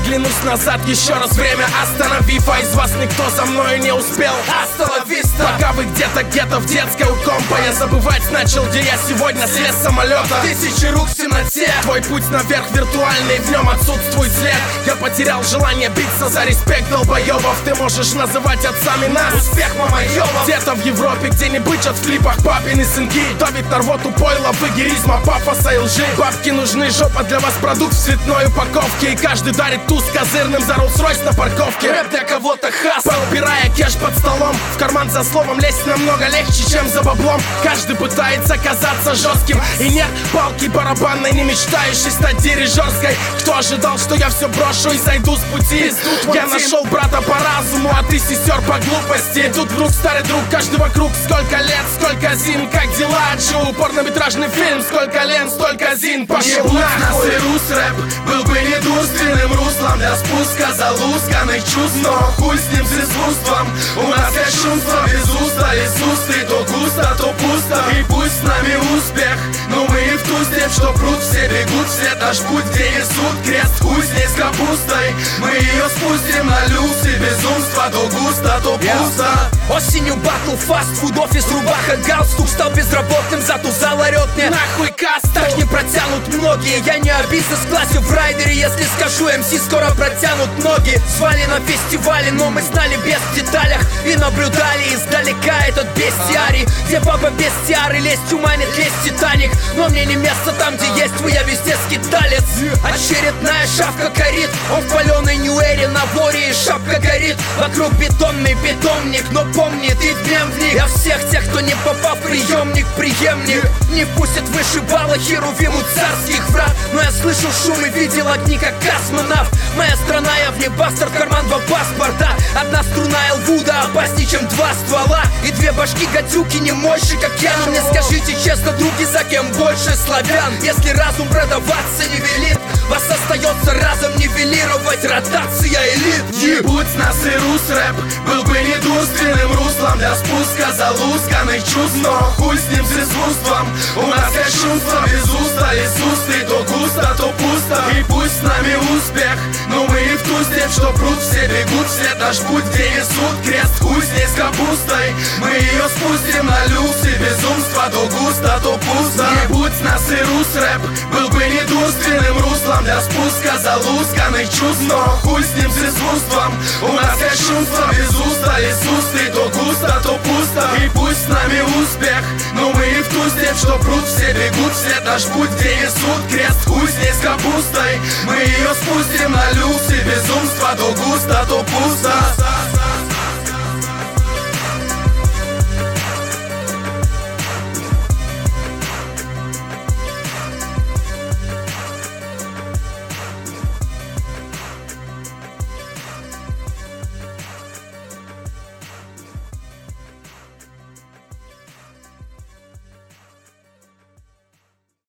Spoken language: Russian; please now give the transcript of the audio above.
оглянусь назад еще раз, время остановив, а из вас никто за мною не успел. Остановись-то, пока вы где-то в детской у компа. Я забывать начал, где я сегодня слез с самолета. Тысячи рук в темноте, твой путь наверх виртуальный, в нем отсутствует след. Я потерял желание биться за респект долбоебов. Ты можешь называть отцами нас, успех мамоебов. Где-то в Европе, где не бычат в клипах папины сынки. Давит на рвоту пойло, выгеризма, пафоса и лжи. Бабки нужны, жопа для вас продукт в цветной упаковке. И каждый дарит туз козырным за Rolls-Royce на парковке. Рэп для кого-то хасл, подбирая кэш под столом. В карман за словом лезть намного легче, чем за баблом. Каждый пытается казаться жестким. И нет палки барабанной, не мечтающей стать дирижерской. Кто ожидал, что я все брошу и сойду с пути? Я нашел брата по разуму, а ты сестер по глупости. Тут вдруг старый друг, каждый вокруг. Сколько лет, сколько зим, как дела? Чу, порнометражный фильм, сколько лент, столько зин. Пошел нахуй. Рус рэп был бы недурственным руслом для спуска залусканных чувств. Но хуй с ним, с искусством. У нас кощунство без уста, из уст, то густо, то пусто. И пусть с нами успех, но мы и в ту степь, что пруд. Все бегут, все наш путь, где несут крест. Хуй с ней с капустой, мы ее спустим на люкс. И безумство, то густо, то пусто. Осенью батл, фастфуд, офис, рубаха, галстук. Стал безработным, зато зал орет мне нахуй каст. Так не протянут многие. Я не о бизнес-классе в райдере. Если скажу, МС скоро протянут ноги. Звали на фестивале, но мы знали без деталях. И наблюдали издалека этот бестиарий, где папа без тиары лезть уманит, лезть Титаник. Но мне не место там, где есть вы, я везде скиталец. Очередная шавка горит, он в паленой нью-эре на воре, и шапка горит. Вокруг бетонный питомник, но помни, ты дневник. Я всех тех, кто не попал в приемник, преемник. Не пустят выше балла херувиму царских врат. Но я слышал шум и видел огни, как космонавт. Моя страна, я в ней бастард, карман два паспорта. Одна струна Элвуда опаснее, чем два ствола. И две башки гадюки не мощи, как я. Но мне скажите честно, други, за кем больше славян? Если разум продаваться не велит, вас остается разом нивелировать ротация элит. Ебуть с нас и рус рэп был бы недурственным руслом для спуска залусканных чувств. Но хуй с ним, с искусством. У нас кощунство без уста, из уст, то густо, то пусто. И пусть с нами успех, но мы и в ту степь, что пруд. Все бегут, все наш путь, где несут крест. Хуй с ней с капустой, мы ее спустим на люкс. И безумство, то густо, то пусто. Ебуть с нас и рус рэп был бы недурственным руслом для спуска залусканных чувств. Но хуй с ним, с искусством. У нас кощунство без уста, из уст, то густо, то пусто. И пусть с нами успех, но мы и в ту степь, что пруд. Все бегут, все наш путь, где несут крест. Хуй с ней с капустой, мы ее спустим на люкс. И безумство, то густо, то пусто.